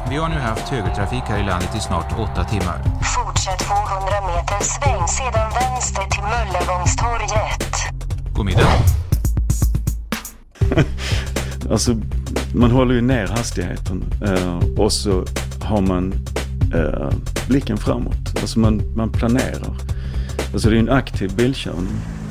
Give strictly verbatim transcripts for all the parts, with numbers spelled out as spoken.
Vi har nu haft högertrafik här i landet i snart åtta timmar. Fortsätt tvåhundra meter sväng sedan vänster till Möllevångstorget. God middag. Alltså, man håller ju ner hastigheten eh, och så har man eh, blicken framåt. Alltså man, man planerar. Alltså det är en aktiv bilkörning.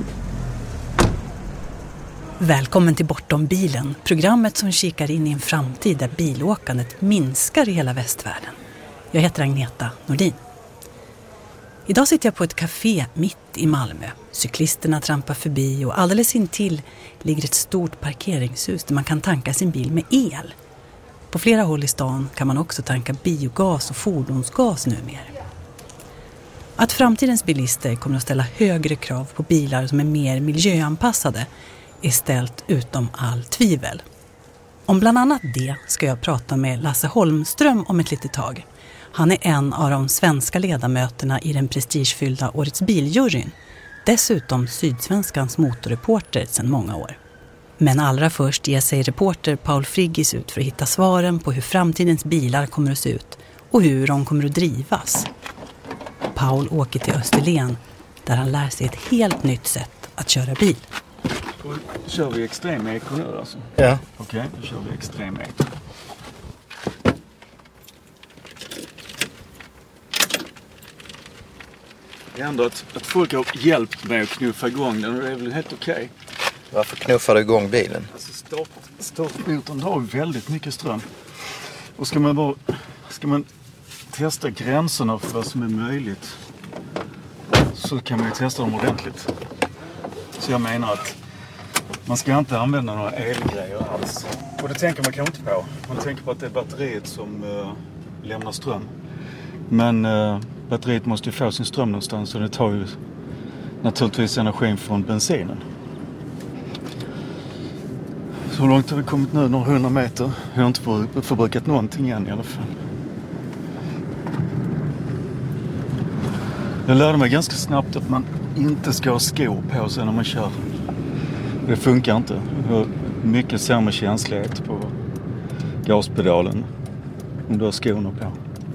Välkommen till Bortom bilen, programmet som kikar in i en framtid där bilåkandet minskar i hela västvärlden. Jag heter Agneta Nordin. Idag sitter jag på ett café mitt i Malmö. Cyklisterna trampar förbi och alldeles intill ligger ett stort parkeringshus där man kan tanka sin bil med el. På flera håll i stan kan man också tanka biogas och fordonsgas numera. Att framtidens bilister kommer att ställa högre krav på bilar som är mer miljöanpassade är ställt utom all tvivel. Om bland annat det ska jag prata med Lasse Holmström om ett litet tag. Han är en av de svenska ledamöterna i den prestigefyllda Årets biljuryn. Dessutom Sydsvenskans motorreporter sedan många år. Men allra först ger sig reporter Paul Friggis ut för att hitta svaren på hur framtidens bilar kommer att se ut och hur de kommer att drivas. Paul åker till Österlen där han lär sig ett helt nytt sätt att köra bil. Och kör vi extrem eko nu alltså? Ja. Okej, okay, då kör vi extrem eko. Det är ändå att, att folk har hjälpt mig att knuffa igång den och det är väl helt okej. Okay. Varför knuffar du igång bilen? Alltså start, startmotorn har väldigt mycket ström. Och ska man, bara, ska man testa gränserna för vad som är möjligt så kan man ju testa dem ordentligt. Så jag menar att man ska inte använda några elgrejer alls. Och det tänker man kanske inte på. Man tänker på att det är batteriet som uh, lämnar ström. Men uh, batteriet måste ju få sin ström någonstans och det tar ju naturligtvis energin från bensinen. Så långt har vi kommit nu, några hundra meter. Jag har inte för, förbrukat någonting än i alla fall. Jag lärde mig ganska snabbt att man inte ska ha skor på sig när man kör. Det funkar inte. Jag har mycket sämre känslighet på gaspedalen om du har skorna på.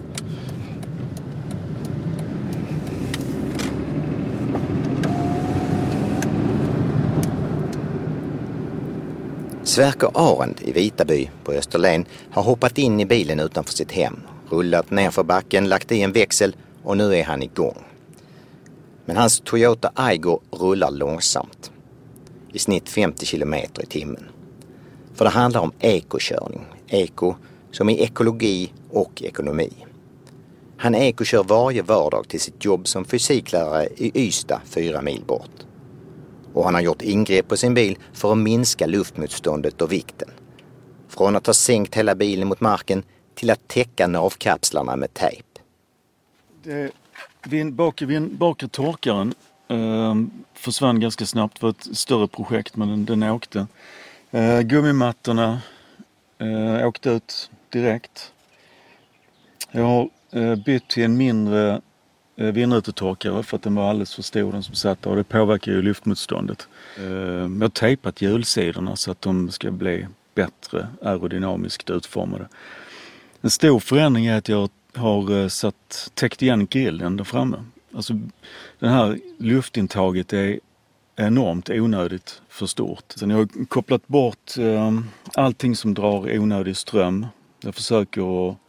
Sverker Arend i Vitaby på Österlen har hoppat in i bilen utanför sitt hem, rullat ner för backen, lagt i en växel och nu är han igång. Men hans Toyota Aygo rullar långsamt. I snitt femtio kilometer i timmen. För det handlar om ekokörning. Eko som är ekologi och ekonomi. Han ekokör varje vardag till sitt jobb som fysiklärare i Ystad, fyra mil bort. Och han har gjort ingrepp på sin bil för att minska luftmotståndet och vikten. Från att ha sänkt hela bilen mot marken till att täcka navkapslarna med tejp. Det, vid, bak, vid, bakre torkaren eh, försvann ganska snabbt för ett större projekt, men den, den åkte. Eh, gummimattorna eh, åkte ut direkt. Jag har eh, bytt till en mindre vindrutetorkare för att den var alldeles för stor, den som satt, och det påverkar ju luftmotståndet. Jag har tejpat hjulsidorna så att de ska bli bättre aerodynamiskt utformade. En stor förändring är att jag har satt, täckt igen grillen där framme. Alltså det här luftintaget är enormt onödigt för stort. Sen jag har kopplat bort allting som drar onödig ström. Jag försöker att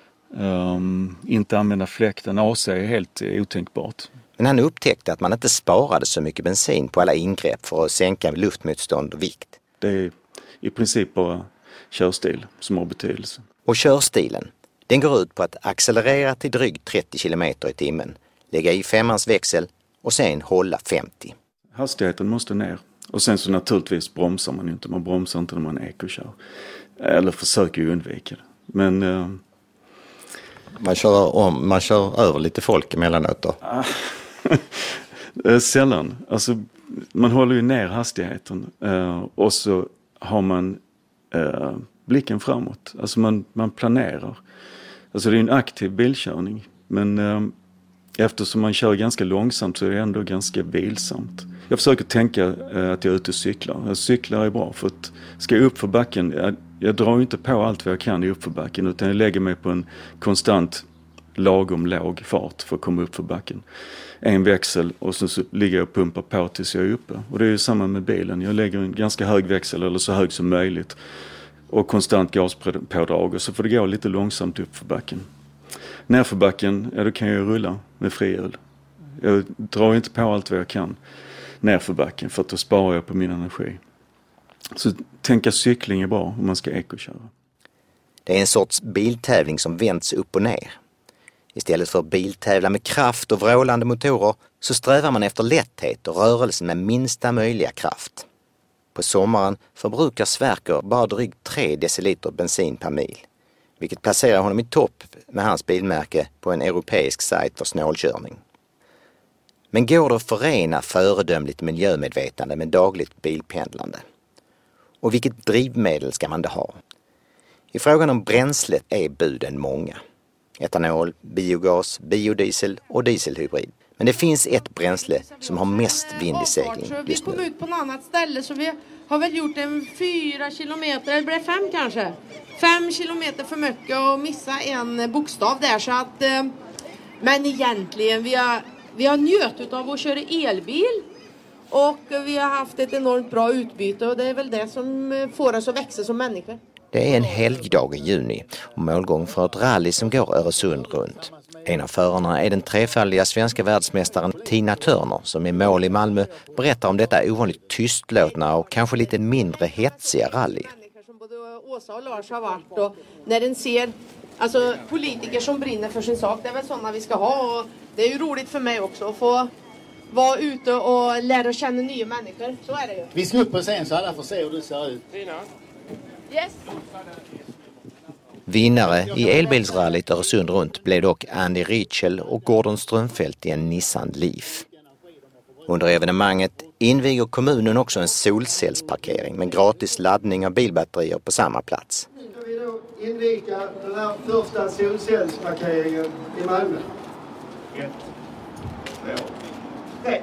Um, inte använda fläkten. A C är helt otänkbart. Men han upptäckte att man inte sparade så mycket bensin på alla ingrepp för att sänka luftmotstånd och vikt. Det är i princip bara körstil som har betydelse. Och körstilen, den går ut på att accelerera till drygt trettio kilometer i timmen, lägga i femmans växel och sen hålla femtio. Hastigheten måste ner. Och sen så naturligtvis bromsar man inte. Man bromsar inte när man ekokör. Eller försöker ju undvika det. Men Uh, Man kör, om, man kör över lite folk emellanåt då? Sällan. Alltså, man håller ju ner hastigheten eh, och så har man eh, blicken framåt. Alltså man, man planerar. Alltså det är en aktiv bilkörning. Men eh, eftersom man kör ganska långsamt så är det ändå ganska bilsamt. Jag försöker tänka eh, att jag är ute och cyklar. Jag cyklar är bra för att ska jag upp för backen, jag, Jag drar inte på allt vad jag kan i uppförbacken, utan jag lägger mig på en konstant lagom låg fart för att komma upp för backen. En växel och så, så ligger jag och pumpar på tills jag är uppe. Och det är ju samma med bilen. Jag lägger en ganska hög växel, eller så hög som möjligt. Och konstant gaspådrag, och så får det gå lite långsamt upp för backen. Nerför backen, ja, då kan jag rulla med frihjul. Jag drar inte på allt vad jag kan nerför backen, för att då sparar jag på min energi. Så tänka cykling är bra om man ska ekoköra. Det är en sorts biltävling som vänds upp och ner. Istället för att biltävla med kraft och vrålande motorer så strävar man efter lätthet och rörelsen med minsta möjliga kraft. På sommaren förbrukar Sverker bara drygt tre deciliter bensin per mil, vilket placerar honom i topp med hans bilmärke på en europeisk sajt för snålkörning. Men går det att förena föredömligt miljömedvetande med dagligt bilpendlande? Och vilket drivmedel ska man då ha? I frågan om bränslet är buden många. Etanol, biogas, biodiesel och dieselhybrid. Men det finns ett bränsle som har mest vind i segling just nu. Vi kom ut på något annat ställe, så vi har väl gjort en fyra kilometer, eller blir det fem kanske? Fem kilometer för mycket och missa en bokstav där, så att... Eh, men egentligen, vi har, vi har njöt av att köra elbil. Och vi har haft ett enormt bra utbyte, och det är väl det som får oss att växa som människor. Det är en helgdag i juni och målgång för ett rally som går Öresund runt. En av förarna är den trefaldiga svenska världsmästaren Tina Turner, som i mål i Malmö berättar om detta ovanligt tystlåtna och kanske lite mindre hetsiga rally. Som både Åsa och Lars har varit, och när den ser alltså, politiker som brinner för sin sak, det är väl sådana vi ska ha, och det är ju roligt för mig också att få vara ute och lära känna nya människor, så är det ju. Vi ska upp på scen så alla får se hur det ser ut. Yes. Vinnare i elbilsrallyt Öresund runt blev dock Andy Ritschel och Gordon Strömfält i en Nissan Leaf. Under evenemanget inviger kommunen också en solcellsparkering med gratis laddning av bilbatterier på samma plats. Nu ska vi då inviga den här första solcellsparkeringen i Malmö. Ett, två, tre.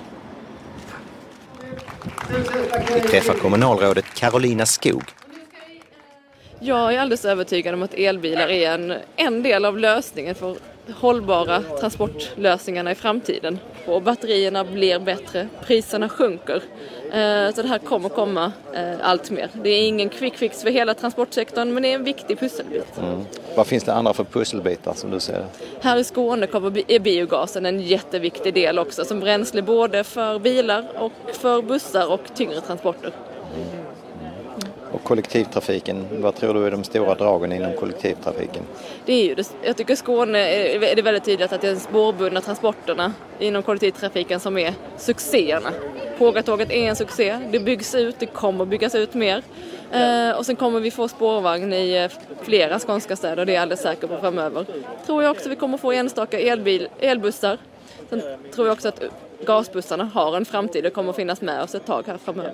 Vi träffar kommunalrådet Carolina Skog. Jag är alldeles övertygad om att elbilar är en, en del av lösningen för hållbara transportlösningarna i framtiden. Och batterierna blir bättre, priserna sjunker. Eh, så det här kommer komma eh, allt mer. Det är ingen quick fix för hela transportsektorn, men det är en viktig pusselbit. Mm. Vad finns det andra för pusselbitar som du ser? Här i Skåne kommer, är biogasen en jätteviktig del också, som bränsle både för bilar och för bussar och tyngre transporter. Och kollektivtrafiken, vad tror du är de stora dragen inom kollektivtrafiken? Det är ju det, jag tycker Skåne är det väldigt tydligt att det är de spårbundna transporterna inom kollektivtrafiken som är succéerna. Pågatåget är en succé, det byggs ut, det kommer byggas ut mer. Eh, och sen kommer vi få spårvagn i flera skånska städer, det är jag alldeles säker på framöver. Tror jag också vi kommer få enstaka elbil, elbussar. Sen tror jag också att gasbussarna har en framtid och kommer att finnas med oss ett tag här framöver.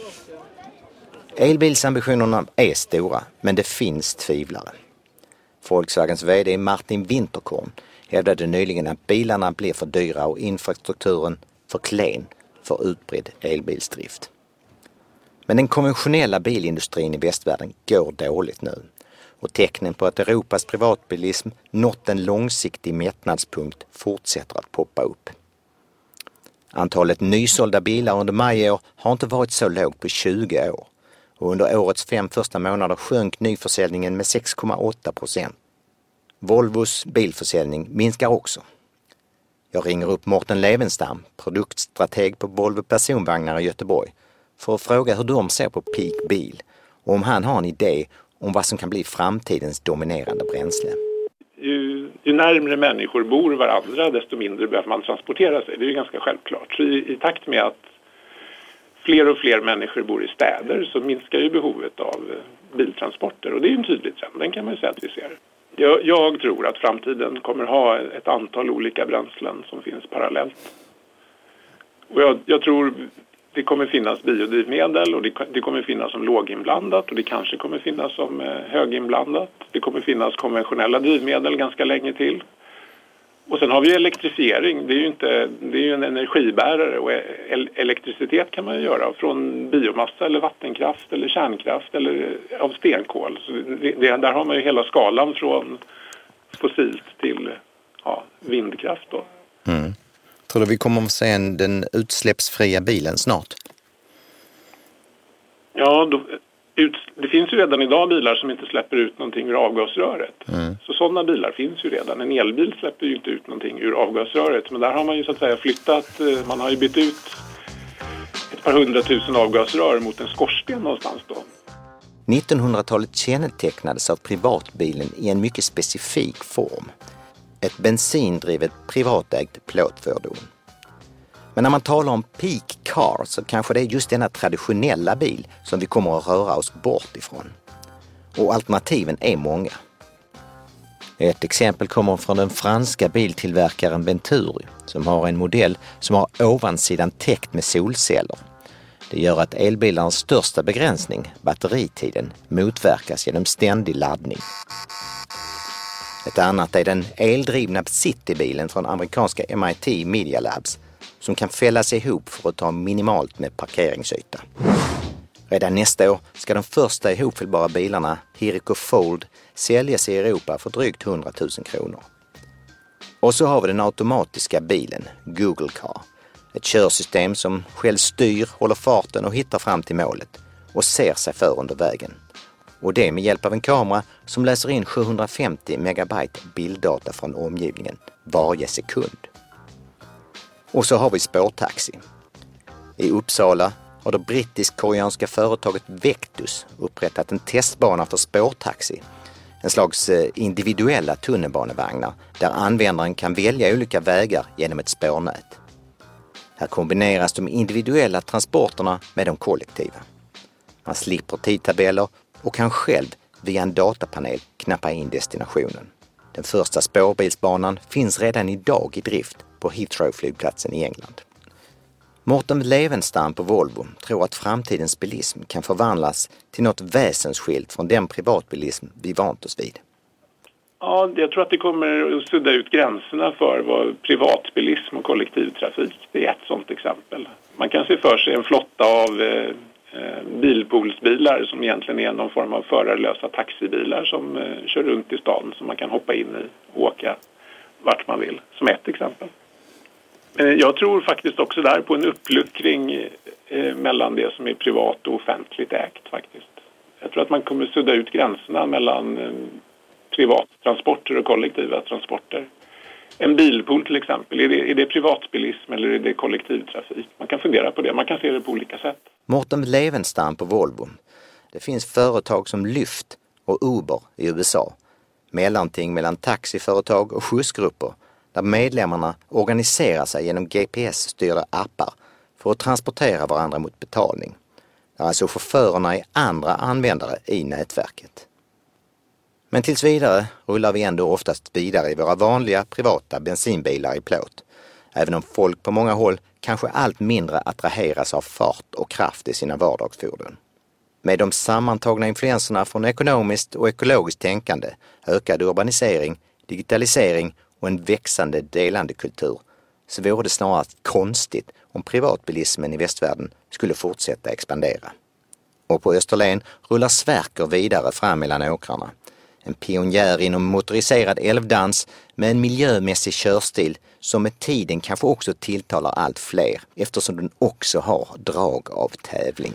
Elbilsambitionerna är stora, men det finns tvivlare. Volkswagens vd Martin Winterkorn hävdade nyligen att bilarna blir för dyra och infrastrukturen för klen för utbredd elbilsdrift. Men den konventionella bilindustrin i västvärlden går dåligt nu, och tecknen på att Europas privatbilism nått en långsiktig mättnadspunkt fortsätter att poppa upp. Antalet nysålda bilar under maj i år har inte varit så lågt på tjugo år. Och under årets fem första månader sjönk nyförsäljningen med sex komma åtta procent. Volvos bilförsäljning minskar också. Jag ringer upp Morten Levenstam, produktstrateg på Volvo personvagnar i Göteborg, för att fråga hur de ser på peak bil och om han har en idé om vad som kan bli framtidens dominerande bränsle. Ju, ju närmare människor bor varandra, desto mindre behöver man transportera sig. Det är ju ganska självklart. Så i, i takt med att fler och fler människor bor i städer så minskar ju behovet av biltransporter. Och det är ju en tydlig trend, den kan man ju säga att vi ser. Jag, jag tror att framtiden kommer ha ett antal olika bränslen som finns parallellt. Och jag, jag tror det kommer finnas biodrivmedel och det, det kommer finnas som låginblandat och det kanske kommer finnas som höginblandat. Det kommer finnas konventionella drivmedel ganska länge till. Och sen har vi elektrifiering. Det är ju, inte, det är ju en energibärare och el- elektricitet kan man ju göra från biomassa eller vattenkraft eller kärnkraft eller av stenkol. Så det, det, där har man ju hela skalan från fossilt till ja, vindkraft då. Mm. Tror du vi kommer att se en, den utsläppsfria bilen snart? Ja, då, ut, det finns ju redan idag bilar som inte släpper ut någonting ur avgasröret. Mm. Så sådana bilar finns ju redan. En elbil släpper ju inte ut någonting ur avgasröret. Men där har man ju så att säga flyttat, man har ju bytt ut ett par hundratusen avgasrör mot en skorsten någonstans då. nittonhundratalet kännetecknades av privatbilen i en mycket specifik form. Ett bensindrivet privatägt plåtfordon. Men när man talar om peak car så kanske det är just denna traditionella bil som vi kommer att röra oss bort ifrån. Och alternativen är många. Ett exempel kommer från den franska biltillverkaren Venturi som har en modell som har ovansidan täckt med solceller. Det gör att elbilarnas största begränsning, batteritiden, motverkas genom ständig laddning. Ett annat är den eldrivna citybilen från amerikanska M I T Media Labs som kan fällas ihop för att ta minimalt med parkeringsyta. Redan nästa år ska de första ihopfällbara bilarna, Hirico Fold, säljas i Europa för drygt hundratusen kronor. Och så har vi den automatiska bilen, Google Car. Ett körsystem som själv styr, håller farten och hittar fram till målet och ser sig för under vägen. Och det med hjälp av en kamera som läser in sjuhundrafemtio megabyte bilddata från omgivningen varje sekund. Och så har vi spårtaxi. I Uppsala har det brittisk-koreanska företaget Vectus upprättat en testbana för spårtaxi. En slags individuella tunnelbanevagnar där användaren kan välja olika vägar genom ett spårnät. Här kombineras de individuella transporterna med de kollektiva. Man slipper tidtabeller och kan själv via en datapanel knappa in destinationen. Den första spårbilsbanan finns redan idag i drift på Heathrow-flygplatsen i England. Mårten Levenstam på Volvo tror att framtidens bilism kan förvandlas till något väsensskilt från den privatbilism vi vant oss vid. Ja, jag tror att det kommer att sudda ut gränserna för vad privatbilism och kollektivtrafik. Det är ett sådant exempel. Man kan se för sig en flotta av eh, bilpoolsbilar som egentligen är någon form av förarlösa taxibilar som eh, kör runt i stan som man kan hoppa in i och åka vart man vill, som ett exempel. Men jag tror faktiskt också där på en uppluckring eh, mellan det som är privat och offentligt ägt faktiskt. Jag tror att man kommer sudda ut gränserna mellan eh, privattransporter och kollektiva transporter. En bilpool till exempel, är det, är det privatbilism eller är det kollektivtrafik? Man kan fundera på det, man kan se det på olika sätt. Mårten Levenstam på Volvo. Det finns företag som Lyft och Uber i U S A. Mellanting mellan taxiföretag och skjutsgrupper där medlemmarna organiserar sig genom G P S-styrda appar för att transportera varandra mot betalning. Där alltså chaufförerna är andra användare i nätverket. Men tills vidare rullar vi ändå oftast vidare i våra vanliga privata bensinbilar i plåt. Även om folk på många håll kanske allt mindre attraheras av fart och kraft i sina vardagsfordon. Med de sammantagna influenserna från ekonomiskt och ekologiskt tänkande, ökad urbanisering, digitalisering och en växande delandekultur så vore det snarare konstigt om privatbilismen i västvärlden skulle fortsätta expandera. Och på Österlen rullar Sverker vidare fram mellan åkrarna. En pionjär inom motoriserad älvdans med en miljömässig körstil som med tiden kanske också tilltalar allt fler eftersom den också har drag av tävling.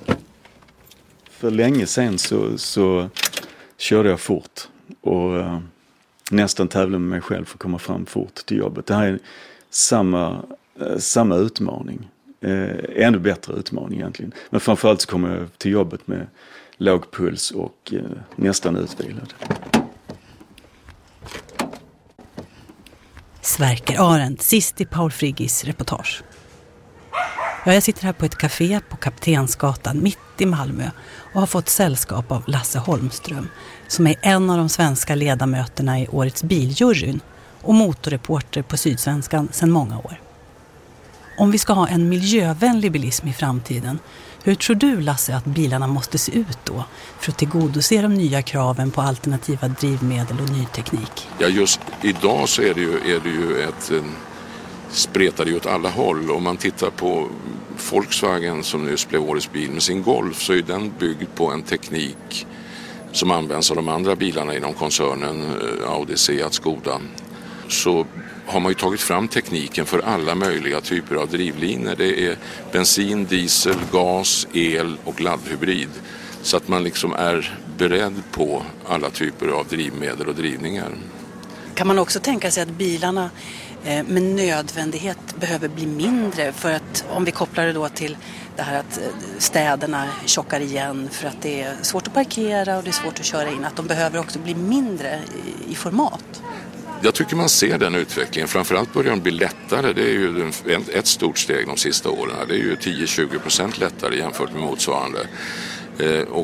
För länge sedan så, så körde jag fort och uh, nästan tävlade med mig själv för att komma fram fort till jobbet. Det här är samma, uh, samma utmaning. Uh, ännu bättre utmaning egentligen. Men framförallt så kommer jag till jobbet med låg puls och uh, nästan utvilad. Sverker Arendt, sist i Paul Friggis reportage. Ja, jag sitter här på ett café på Kaptensgatan mitt i Malmö och har fått sällskap av Lasse Holmström som är en av de svenska ledamöterna i årets biljuryn och motorreporter på Sydsvenskan sedan många år. Om vi ska ha en miljövänlig bilism i framtiden Hur tror du, Lasse, att bilarna måste se ut då för att tillgodose de nya kraven på alternativa drivmedel och ny teknik? Ja, just idag så är det ju, är det ju ett, spretar det ju åt alla håll. Om man tittar på Volkswagen som nyss blev årets bil med sin Golf, så är den byggd på en teknik som används av de andra bilarna inom koncernen, Audi, Seat, Skoda. Så har man ju tagit fram tekniken för alla möjliga typer av drivlinor. Det är bensin, diesel, gas, el och laddhybrid. Så att man liksom är beredd på alla typer av drivmedel och drivningar. Kan man också tänka sig att bilarna med nödvändighet behöver bli mindre? För att om vi kopplar det då till det här att städerna tjockar igen för att det är svårt att parkera och det är svårt att köra in. Att de behöver också bli mindre i format. Jag tycker man ser den utvecklingen. Framförallt börjar de bli lättare. Det är ju ett stort steg de sista åren. Det är ju tio till tjugo procent lättare jämfört med motsvarande. Och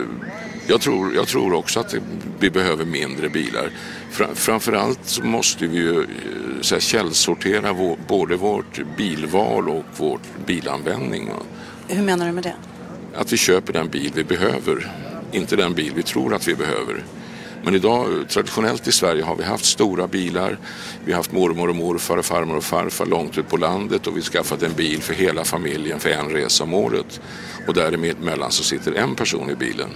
jag tror, jag tror också att vi behöver mindre bilar. Framförallt så måste vi ju så här, källsortera vår, både vårt bilval och vår bilanvändning. Hur menar du med det? Att vi köper den bil vi behöver, inte den bil vi tror att vi behöver. Men idag, traditionellt i Sverige, har vi haft stora bilar. Vi har haft mormor och morfar och farmor och farfar långt ut på landet. Och vi har skaffat en bil för hela familjen för en resa om året. Och däremellan så sitter en person i bilen.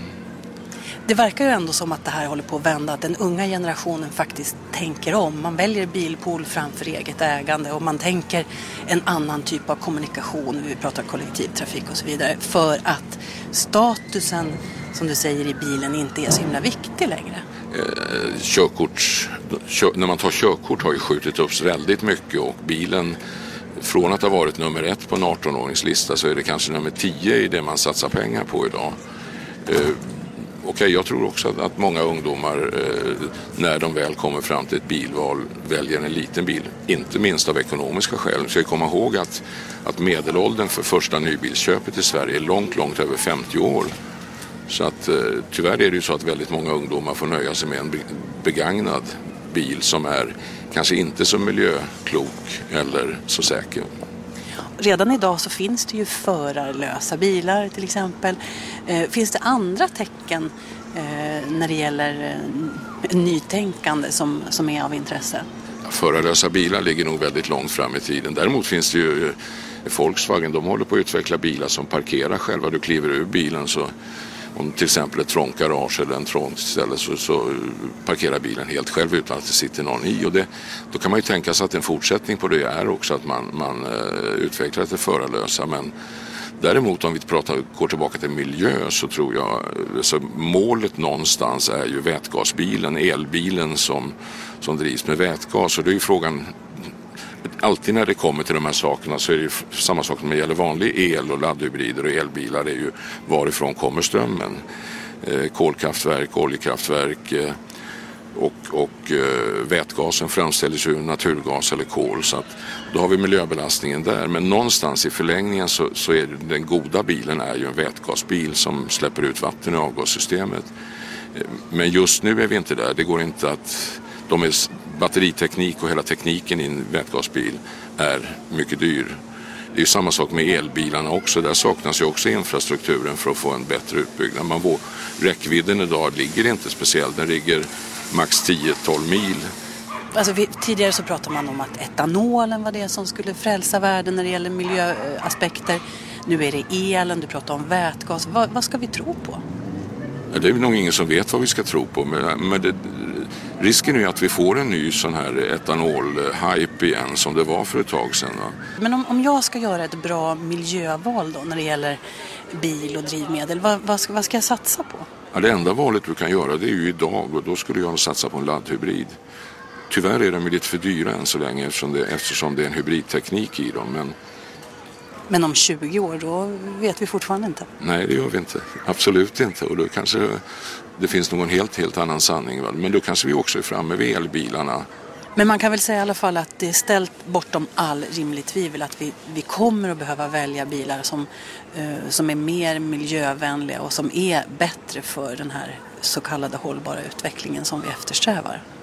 Det verkar ju ändå som att det här håller på att vända. Att den unga generationen faktiskt tänker om. Man väljer bilpool framför eget ägande. Och man tänker en annan typ av kommunikation. Vi pratar kollektivtrafik och så vidare. För att statusen, som du säger, i bilen inte är så himla viktig längre. Eh, körkort, kör, när man tar körkort har ju skjutit upp väldigt mycket, och bilen, från att ha varit nummer ett på en arton-åringslista så är det kanske nummer tio i det man satsar pengar på idag. Eh, Okej, okay, jag tror också att, att många ungdomar eh, när de väl kommer fram till ett bilval väljer en liten bil, inte minst av ekonomiska skäl. Så jag kommer ihåg att, att medelåldern för första nybilsköpet i Sverige är långt, långt över femtio år. Så att tyvärr är det ju så att väldigt många ungdomar får nöja sig med en begagnad bil som är kanske inte så miljöklok eller så säker. Redan idag så finns det ju förarlösa bilar till exempel. Finns det andra tecken när det gäller nytänkande som, som är av intresse? Förarlösa bilar ligger nog väldigt långt fram i tiden. Däremot finns det ju Volkswagen, de håller på att utveckla bilar som parkerar själva. Du kliver ur bilen, så om till exempel ett trångt garage eller en trångt ställe så, så parkerar bilen helt själv utan att det sitter någon i. Och det, då kan man ju tänka sig att en fortsättning på det är också att man, man uh, utvecklar det förarlösa. Men däremot om vi pratar, går tillbaka till miljö, så tror jag så målet någonstans är ju vätgasbilen, elbilen som, som drivs med vätgas. Och det är ju frågan, alltid när det kommer till de här sakerna så är det ju samma sak när det gäller vanlig el och laddhybrider och elbilar, är ju varifrån kommer strömmen. Eh, kolkraftverk, oljekraftverk eh, och, och eh, vätgasen framställs ur naturgas eller kol, så att då har vi miljöbelastningen där. Men någonstans i förlängningen så, så är det, den goda bilen är ju en vätgasbil som släpper ut vatten i avgassystemet. Eh, men just nu är vi inte där, det går inte att de är batteriteknik och hela tekniken i en vätgasbil är mycket dyr. Det är ju samma sak med elbilarna också. Där saknas ju också infrastrukturen för att få en bättre utbyggnad. Man får, räckvidden idag ligger inte speciellt. Den ligger max tio till tolv mil. Alltså, vi, tidigare så pratade man om att etanolen var det som skulle frälsa världen när det gäller miljöaspekter. Nu är det elen, du pratar om vätgas. Vad, vad ska vi tro på? Ja, det är nog ingen som vet vad vi ska tro på. Men, men det, risken är att vi får en ny sån här etanol-hype igen som det var för ett tag sedan. Va? Men om, om jag ska göra ett bra miljöval då när det gäller bil och drivmedel, vad, vad, ska, vad ska jag satsa på? Ja, det enda valet du kan göra det är ju idag, och då skulle jag satsa på en laddhybrid. Tyvärr är de lite för dyra än så länge eftersom det, eftersom det är en hybridteknik i dem. Men... Men om tjugo år då vet vi fortfarande inte? Nej, det gör vi inte. Absolut inte. Och då kanske det finns någon helt, helt annan sanning. Va? Men då kanske vi också är framme vid elbilarna. Men man kan väl säga i alla fall att det är ställt bortom all rimlig tvivel att vi, vi kommer att behöva välja bilar som, eh, som är mer miljövänliga och som är bättre för den här så kallade hållbara utvecklingen som vi eftersträvar.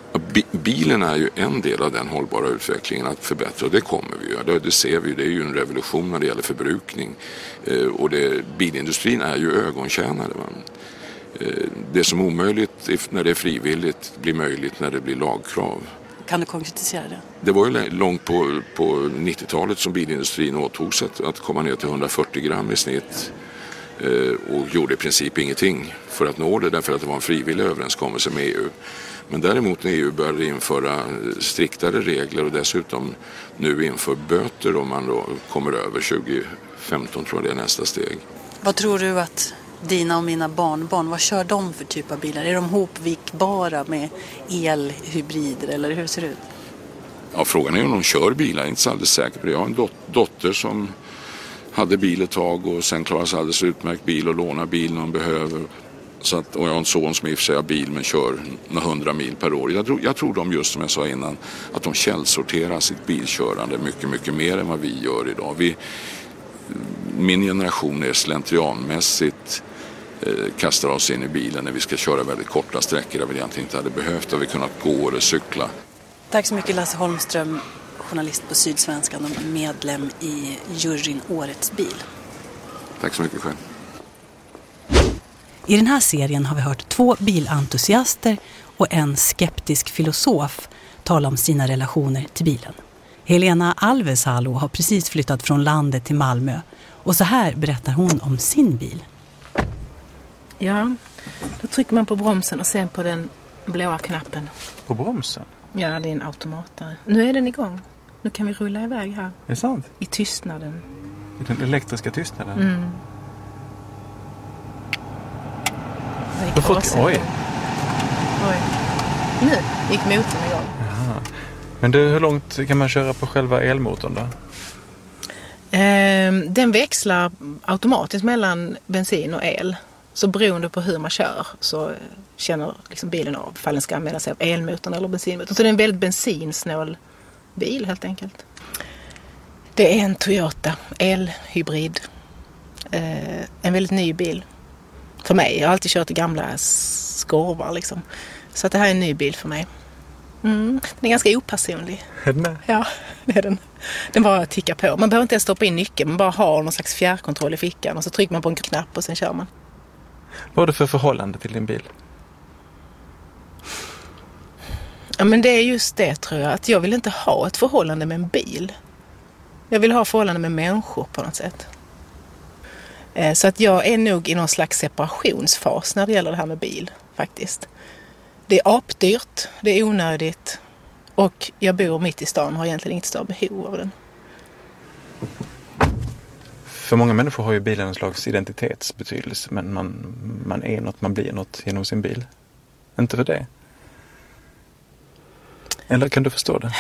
Bilen är ju en del av den hållbara utvecklingen att förbättra, och det kommer vi ju. Det ser vi, det är ju en revolution när det gäller förbrukning. Och det, bilindustrin är ju ögontjänare. Det som är omöjligt när det är frivilligt blir möjligt när det blir lagkrav. Kan du konkretisera det? Det var ju långt på, på nittiotalet som bilindustrin åtog sig att, att komma ner till hundrafyrtio gram i snitt och gjorde i princip ingenting för att nå det, därför att det var en frivillig överenskommelse med E U. Men däremot när E U började införa striktare regler och dessutom nu inför böter om man då kommer över tjugo femton, tror jag det är nästa steg. Vad tror du att dina och mina barnbarn, vad kör de för typ av bilar? Är de hopvikbara med elhybrider eller hur ser det ut? Ja, frågan är om de kör bilar, jag är inte så alldeles säker på det. Jag har en dot- dotter som hade bil ett tag och sen klarar sig alldeles utmärkt bil och lånar bil när de behöver. Så att, och jag har en son som i och för sig har bil men kör några hundra mil per år. Jag tror, jag tror de, just som jag sa innan, att de källsorterar sitt bilkörande mycket, mycket mer än vad vi gör idag. Vi, min generation är slentrianmässigt eh, kastar oss in i bilen när vi ska köra väldigt korta sträckor där vi egentligen inte hade behövt, där vi kunnat gå eller cykla. Tack så mycket Lasse Holmström, journalist på Sydsvenskan och medlem i juryn Årets bil. Tack så mycket själv. I den här serien har vi hört två bilentusiaster och en skeptisk filosof tala om sina relationer till bilen. Helena Alvesalo har precis flyttat från landet till Malmö och så här berättar hon om sin bil. Ja, då trycker man på bromsen och sen på den blåa knappen. På bromsen? Ja, det är en automat där. Nu är den igång. Nu kan vi rulla iväg här. Är det sant? I tystnaden. I den elektriska tystnaden? Mm. Du har fått, oj. Oj. Nu gick motorn igång. Jaha. Men du, hur långt kan man köra på själva elmotorn då? Ehm, den växlar automatiskt mellan bensin och el. Så beroende på hur man kör så känner liksom bilen av ifall den ska använda sig av elmotorn eller bensinmotorn. Så det är en väldigt bensinsnål bil helt enkelt. Det är en Toyota elhybrid. Ehm, en väldigt ny bil. För mig. Jag har alltid kört i gamla skorvar liksom. Så att det här är en ny bil för mig. Mm. Den är ganska opersonlig. Är den med? Ja, det är den. Den bara tickar på. Man behöver inte ens stoppa in nyckeln. Man bara har någon slags fjärrkontroll i fickan. Och så trycker man på en knapp och sen kör man. Vad är det för förhållande till din bil? Ja, men det är just det tror jag. Att jag vill inte ha ett förhållande med en bil. Jag vill ha förhållande med människor på något sätt. Så att jag är nog i någon slags separationsfas när det gäller det här med bil faktiskt. Det är apdyrt, det är onödigt och jag bor mitt i stan och har egentligen inget större behov av den. För många människor har ju bilen en slags identitetsbetydelse, men man, man är något, man blir något genom sin bil. Inte för det? Eller kan du förstå det?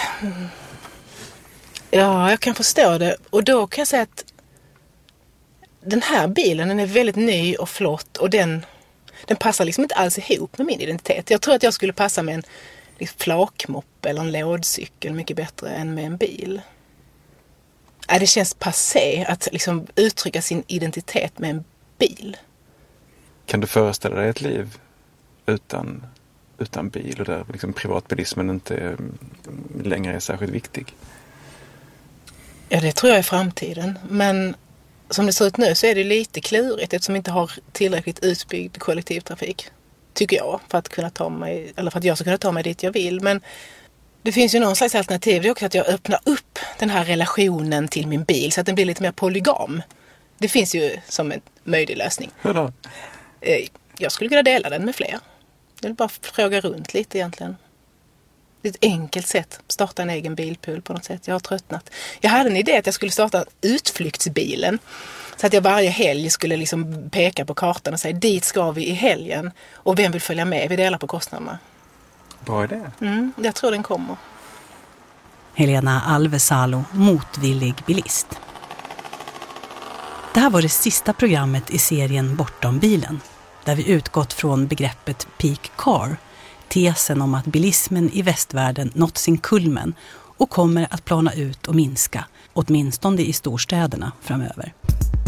Ja, jag kan förstå det och då kan jag säga att den här bilen den är väldigt ny och flott och den, den passar liksom inte alls ihop med min identitet. Jag tror att jag skulle passa med en liksom, flakmopp eller en lådcykel mycket bättre än med en bil. Äh, det känns passé att liksom, uttrycka sin identitet med en bil. Kan du föreställa dig ett liv utan, utan bil och där liksom, privatbilismen inte längre är särskilt viktig? Ja, det tror jag är framtiden. Men som det ser ut nu så är det lite klurigt eftersom vi inte har tillräckligt utbyggd kollektivtrafik. Tycker jag, för att kunna ta mig, eller för att jag ska kunna ta mig dit jag vill. Men det finns ju någon slags alternativ. Det är också att jag öppnar upp den här relationen till min bil så att den blir lite mer polygam. Det finns ju som en möjlig lösning. Hur då? Jag skulle kunna dela den med fler. Jag vill bara fråga runt lite egentligen. Det är ett enkelt sätt att starta en egen bilpool på något sätt. Jag har tröttnat. Jag hade en idé att jag skulle starta utflyktsbilen. Så att jag varje helg skulle liksom peka på kartan och säga dit ska vi i helgen. Och vem vill följa med? Vi delar på kostnaderna. Bra idé. Mm, jag tror den kommer. Helena Alvesalo, motvillig bilist. Det här var det sista programmet i serien Bortom bilen. Där vi utgått från begreppet peak car. Tesen om att bilismen i västvärlden nått sin kulmen och kommer att plana ut och minska, åtminstone i storstäderna framöver.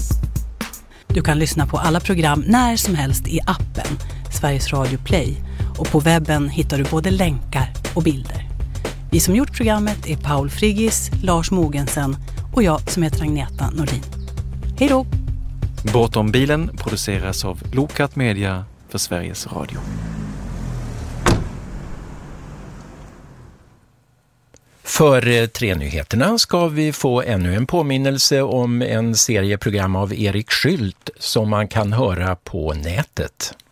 Du kan lyssna på alla program när som helst i appen Sveriges Radio Play och på webben hittar du både länkar och bilder. Vi som gjort programmet är Paul Friggis, Lars Mogensen och jag som heter Agneta Nordin. Hej då! Bortom bilen produceras av Lokat Media för Sveriges Radio. För tre nyheterna ska vi få ännu en påminnelse om en serieprogram av Erik Skylt som man kan höra på nätet.